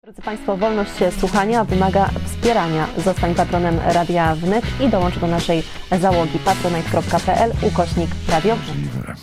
Drodzy Państwo, wolność słuchania wymaga wspierania. Zostań patronem Radia Wnet i dołącz do naszej załogi patronite.pl/Radio Wnet.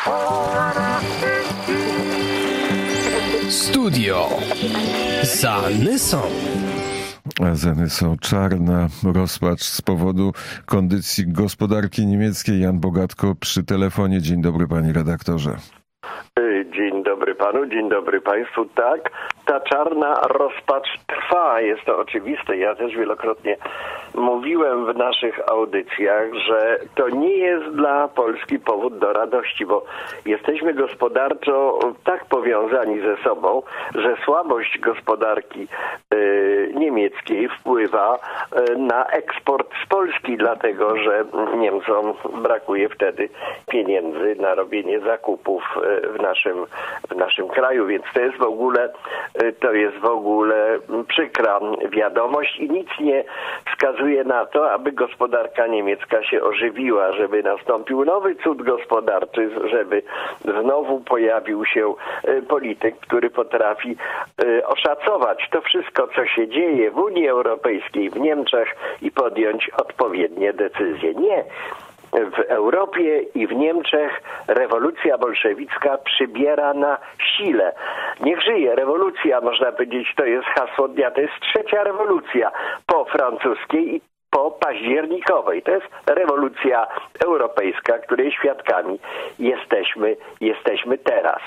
Studio za Nysą. Za Nysą czarna rozpacz z powodu kondycji gospodarki niemieckiej. Jan Bogatko przy telefonie. Dzień dobry, panie redaktorze. Dzień dobry panu, dzień dobry państwu. Tak, ta czarna rozpacz trwa, jest to oczywiste. Ja też wielokrotnie mówiłem w naszych audycjach, że to nie jest dla Polski powód do radości, bo jesteśmy gospodarczo tak powiązani ze sobą, że słabość gospodarki niemieckiej wpływa na eksport z Polski, dlatego że Niemcom brakuje wtedy pieniędzy na robienie zakupów w naszym kraju, więc to jest w ogóle przykra wiadomość i nic nie wskazuje na to, aby gospodarka niemiecka się ożywiła, żeby nastąpił nowy cud gospodarczy, żeby znowu pojawił się polityk, który potrafi oszacować to wszystko, co się dzieje w Unii Europejskiej, w Niemczech i podjąć odpowiednie decyzje. Nie. W Europie i w Niemczech rewolucja bolszewicka przybiera na sile. Niech żyje rewolucja, można powiedzieć, to jest hasło dnia. To jest trzecia rewolucja po francuskiej i po październikowej. To jest rewolucja europejska, której świadkami jesteśmy teraz.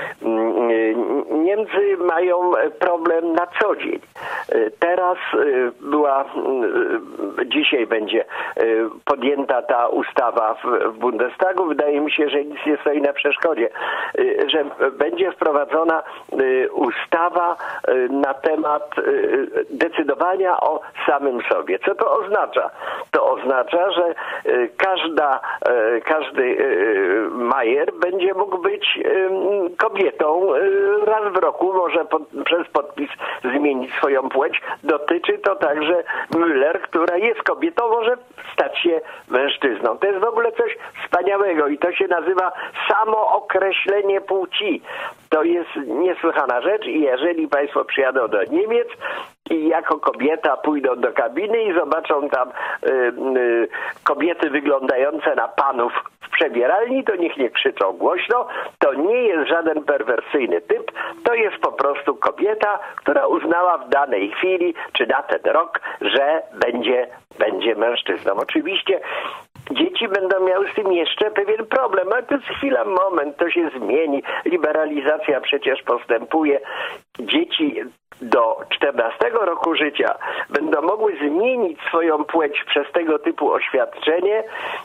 Niemcy mają problem na co dzień. Teraz dzisiaj będzie podjęta ta ustawa w Bundestagu. Wydaje mi się, że nic nie stoi na przeszkodzie, że będzie wprowadzona ustawa na temat decydowania o samym sobie. Co to oznacza? To oznacza, że każdy majer będzie mógł być kobietą. Raz w roku może przez podpis zmienić swoją płeć. Dotyczy to także Müller, która jest kobietą, może stać się mężczyzną. To jest w ogóle coś wspaniałego i to się nazywa samookreślenie płci. To jest niesłychana rzecz i jeżeli państwo przyjadą do Niemiec i jako kobieta pójdą do kabiny i zobaczą tam kobiety wyglądające na panów w przebieralni, to niech nie krzyczą głośno. To nie jest żaden perwersyjny typ. To jest po prostu kobieta, która uznała w danej chwili, czy na ten rok, że będzie mężczyzną. Oczywiście dzieci będą miały z tym jeszcze pewien problem, ale to jest chwila, moment, to się zmieni. Liberalizacja przecież postępuje. Dzieci do 14 roku życia będą mogły zmienić swoją płeć przez tego typu oświadczenie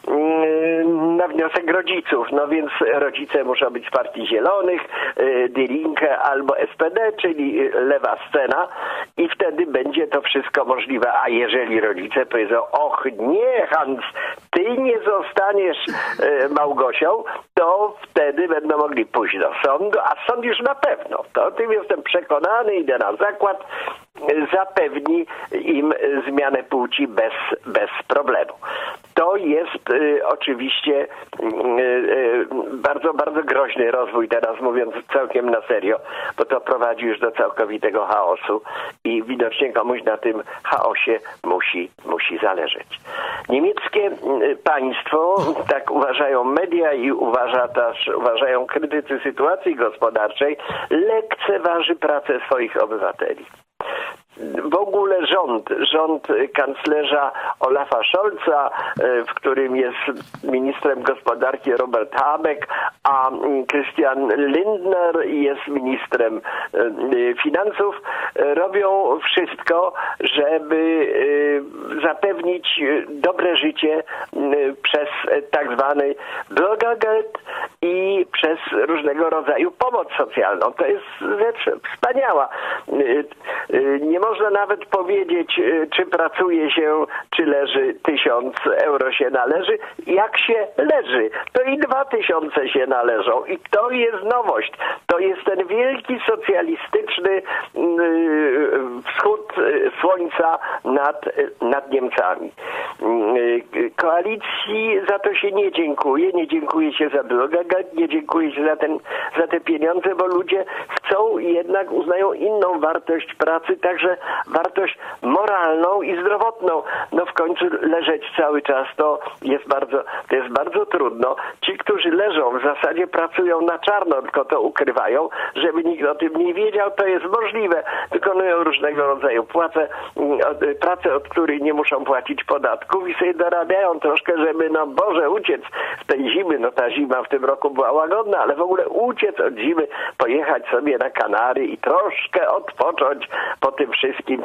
na wniosek rodziców. No więc rodzice muszą być z Partii Zielonych, Die Linke albo SPD, czyli lewa scena i wtedy będzie to wszystko możliwe. A jeżeli rodzice powiedzą, och nie Hans, ty nie zostaniesz Małgosią, to wtedy będą mogli pójść do sądu, a sąd już na pewno, to o tym jestem przekonany, idę na zakład, zapewni im zmianę płci bez problemu. To jest oczywiście bardzo, bardzo groźny rozwój, teraz mówiąc całkiem na serio, bo to prowadzi już do całkowitego chaosu i widocznie komuś na tym chaosie musi zależeć. Niemieckie państwo, tak uważają media i uważają krytycy sytuacji gospodarczej, lekceważy pracę swoich obywateli. W ogóle rząd kanclerza Olafa Scholza, w którym jest ministrem gospodarki Robert Habeck, a Christian Lindner jest ministrem finansów, robią wszystko, żeby zapewnić dobre życie przez tak zwany Bürgergeld i przez różnego rodzaju pomoc socjalną. To jest rzecz wspaniała. Nie można nawet powiedzieć, czy pracuje się, czy leży 1000 euro się należy. Jak się leży, to i 2000 się należą. I to jest nowość. To jest ten wielki socjalistyczny wschód słońca nad Niemcami. Koalicji za to się nie dziękuję. Nie dziękuję się za droga, nie dziękuję się za te pieniądze, bo ludzie chcą i jednak uznają inną wartość pracy, także wartość moralną i zdrowotną. No w końcu leżeć cały czas to jest bardzo trudno. Ci, którzy leżą, w zasadzie pracują na czarno, tylko to ukrywają, żeby nikt o tym nie wiedział, to jest możliwe. Wykonują różnego rodzaju pracę, od której nie muszą płacić podatków i sobie dorabiają troszkę, żeby uciec z tej zimy. No ta zima w tym roku była łagodna, ale w ogóle uciec od zimy, pojechać sobie na Kanary i troszkę odpocząć po tym wszystkim,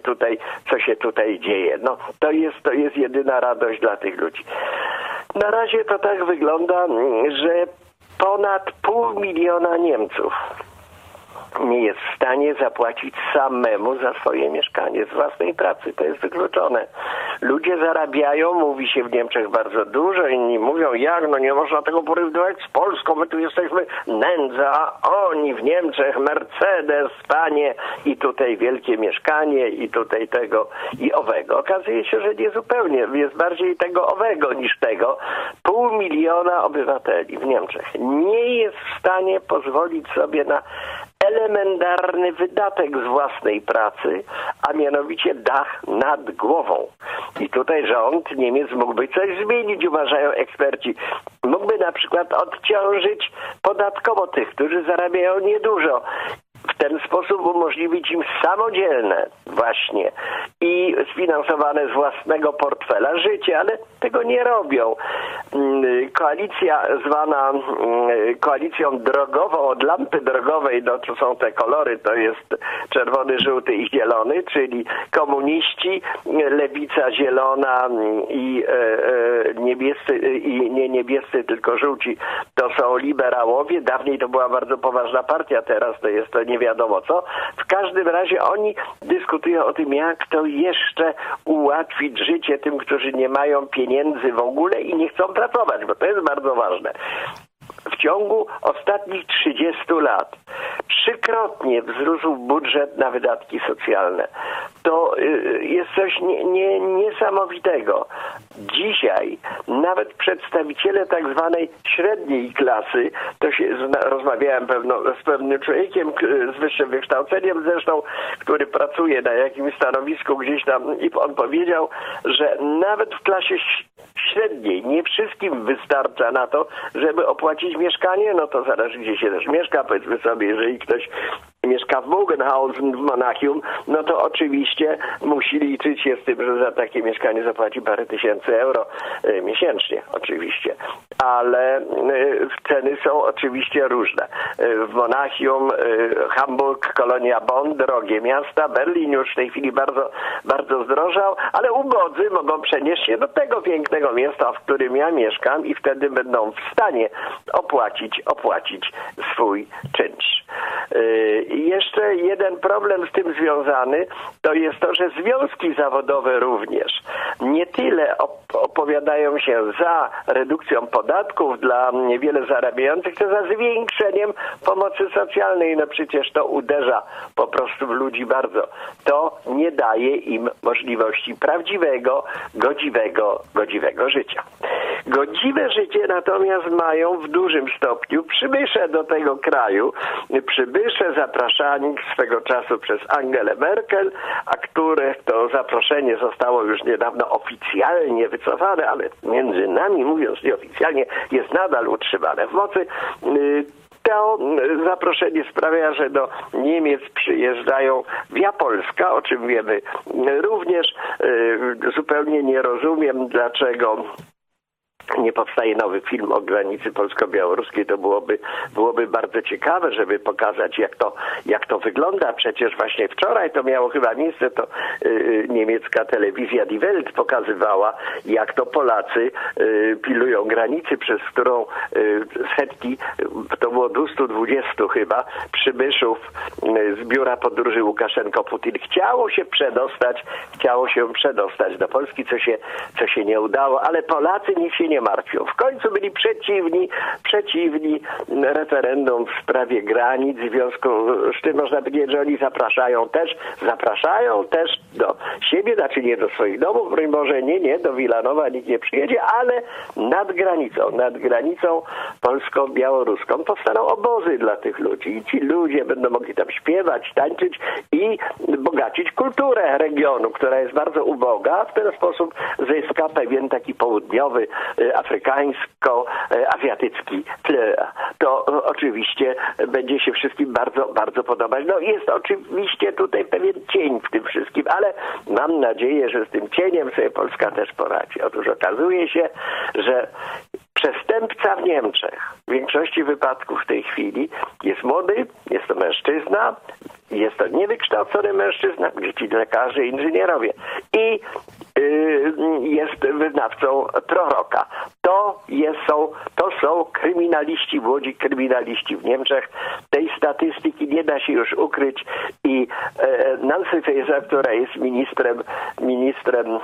co się tutaj dzieje. No to jest jedyna radość dla tych ludzi. Na razie to tak wygląda, że ponad 500 000 Niemców nie jest w stanie zapłacić samemu za swoje mieszkanie z własnej pracy. To jest wykluczone. Ludzie zarabiają, mówi się w Niemczech bardzo dużo, inni mówią, nie można tego porównywać z Polską, my tu jesteśmy nędza, a oni w Niemczech Mercedes, panie i tutaj wielkie mieszkanie i tutaj tego i owego. Okazuje się, że nie zupełnie. Jest bardziej tego owego niż tego. 500 000 obywateli w Niemczech nie jest w stanie pozwolić sobie na elementarny wydatek z własnej pracy, a mianowicie dach nad głową. I tutaj rząd Niemiec mógłby coś zmienić, uważają eksperci. Mógłby na przykład odciążyć podatkowo tych, którzy zarabiają niedużo. W ten sposób umożliwić im samodzielne właśnie i sfinansowane z własnego portfela życie, ale tego nie robią. Koalicja zwana koalicją drogową, od lampy drogowej, to są te kolory, to jest czerwony, żółty i zielony, czyli komuniści, lewica zielona i niebiescy, i nie niebiescy, tylko żółci, to są liberałowie. Dawniej to była bardzo poważna partia, teraz to jest to nie wiadomo co. W każdym razie oni dyskutują o tym, jak to jeszcze ułatwić życie tym, którzy nie mają pieniędzy w ogóle i nie chcą pracować, bo to jest bardzo ważne. W ciągu ostatnich 30 lat 3-krotnie wzrósł budżet na wydatki socjalne. To jest coś niesamowitego. Dzisiaj nawet przedstawiciele tak zwanej średniej klasy, rozmawiałem z pewnym człowiekiem z wyższym wykształceniem zresztą, który pracuje na jakimś stanowisku gdzieś tam i on powiedział, że nawet w klasie średniej nie wszystkim wystarcza na to, żeby opłacić mieszkanie, no to zależy gdzie się też mieszka, powiedzmy sobie, jeżeli ktoś mieszka w Bogenhausen w Monachium, no to oczywiście musi liczyć się z tym, że za takie mieszkanie zapłaci parę tysięcy euro miesięcznie, oczywiście. Ale ceny są oczywiście różne. W Monachium, Hamburg, Kolonia Bonn, drogie miasta, Berlin już w tej chwili bardzo, bardzo zdrożał, ale ubodzy mogą przenieść się do tego pięknego miasta, w którym ja mieszkam i wtedy będą w stanie opłacić swój czynsz. I jeszcze jeden problem z tym związany to jest to, że związki zawodowe również nie tyle opowiadają się za redukcją podatków dla niewiele zarabiających, co za zwiększeniem pomocy socjalnej. No przecież to uderza po prostu w ludzi bardzo. To nie daje im możliwości prawdziwego, godziwego życia. Godziwe życie natomiast mają w dużym stopniu przybysze do tego kraju, przybysze zapraszani swego czasu przez Angelę Merkel, a których to zaproszenie zostało już niedawno oficjalnie wycofane, ale między nami mówiąc nieoficjalnie jest nadal utrzymane w mocy. To zaproszenie sprawia, że do Niemiec przyjeżdżają Via Polska, o czym wiemy również. Zupełnie nie rozumiem, dlaczego nie powstaje nowy film o granicy polsko-białoruskiej. To byłoby bardzo ciekawe, żeby pokazać, jak to wygląda. Przecież właśnie wczoraj to miało chyba miejsce, to niemiecka telewizja Die Welt pokazywała, jak to Polacy pilują granicy, przez którą setki, to było 220 chyba, przybyszów z biura podróży Łukaszenko-Putin chciało się przedostać do Polski, co się nie udało, ale Polacy niech się nie martwią. W końcu byli przeciwni referendum w sprawie granic, w związku z tym można powiedzieć, że oni zapraszają też do siebie, znaczy nie do swoich domów, broń Boże, nie, do Wilanowa nikt nie przyjedzie, ale nad granicą polsko-białoruską powstaną obozy dla tych ludzi i ci ludzie będą mogli tam śpiewać, tańczyć i bogacić kulturę regionu, która jest bardzo uboga. W ten sposób zyska pewien taki południowy, afrykańsko-azjatycki tle. To oczywiście będzie się wszystkim bardzo, bardzo podobać. No jest oczywiście tutaj pewien cień w tym wszystkim, ale mam nadzieję, że z tym cieniem sobie Polska też poradzi. Otóż okazuje się, że przestępca w Niemczech w większości wypadków w tej chwili jest młody, jest to mężczyzna, jest to niewykształcony mężczyzna, ci lekarze, inżynierowie i jest wyznawcą proroka. To są kryminaliści, młodzi kryminaliści w Niemczech. Tej statystyki nie da się już ukryć i Nancy Faeser, która jest ministrem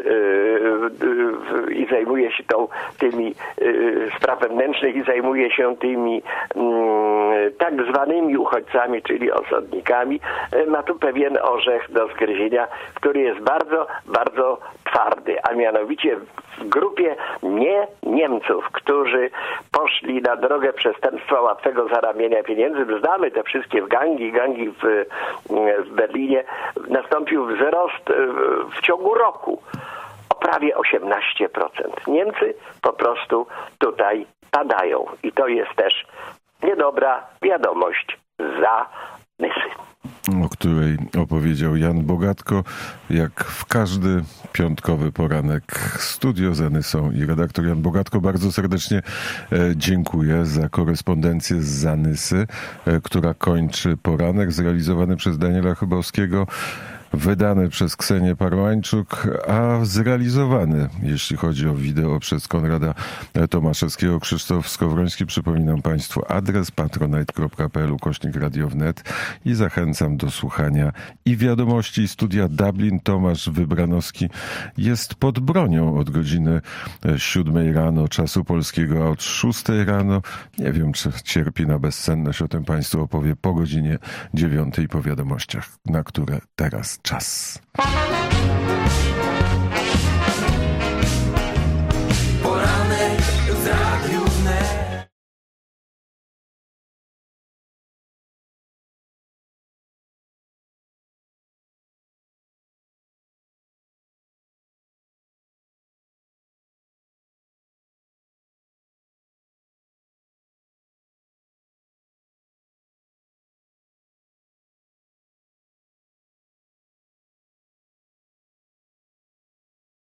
i zajmuje się tymi spraw wewnętrznych i zajmuje się tymi tak zwanymi uchodźcami, czyli osadnikami, ma tu pewien orzech do zgryzienia, który jest bardzo, bardzo twardy, a mianowicie w grupie nie Niemców, którzy poszli na drogę przestępstwa łatwego zarabiania pieniędzy. Znamy te wszystkie gangi w Berlinie. Nastąpił wzrost w ciągu roku o prawie 18%. Niemcy po prostu tutaj padają i to jest też niedobra wiadomość za Nysy. O której opowiedział Jan Bogatko, jak w każdy piątkowy poranek. Studio z Zanysą i redaktor Jan Bogatko. Bardzo serdecznie dziękuję za korespondencję z Zanysy, która kończy poranek, zrealizowany przez Daniela Chybowskiego, wydany przez Ksenię Parłańczuk, a zrealizowany, jeśli chodzi o wideo, przez Konrada Tomaszewskiego. Krzysztof Skowroński. Przypominam Państwu adres patronite.pl/Radio Wnet i zachęcam do słuchania i wiadomości studia Dublin. Tomasz Wybranowski jest pod bronią od godziny 7 rano czasu polskiego, a od 6 rano nie wiem, czy cierpi na bezsenność. O tym Państwu opowie po godzinie 9 po wiadomościach, na które teraz czas.